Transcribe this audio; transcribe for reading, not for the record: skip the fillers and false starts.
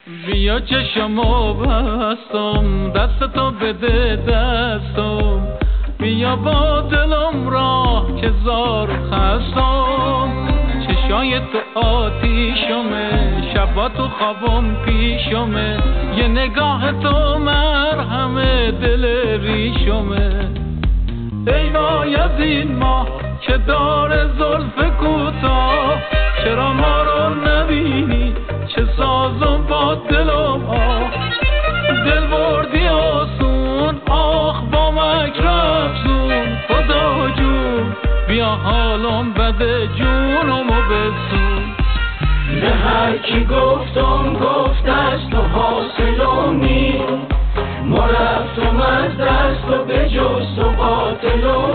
بیا چشمو بستم دستتو بده دستم بیا با دلم راه که زار خستم چشای تو آتیشمه شبا تو خوابم پیشمه یه نگاه تو مرهمه دل ریشمه ای وای از این ماه که داره زلف کوتاه چرا ما رو نبینی چه سازم با دلم آه دل بردی آسون آخ با مکر افزون خدا جون بیا حالم بده جونمو بسون به هر کی گفتم گفت از تو حاصلم نی ما رفتم از دست و به جز تو قاتلم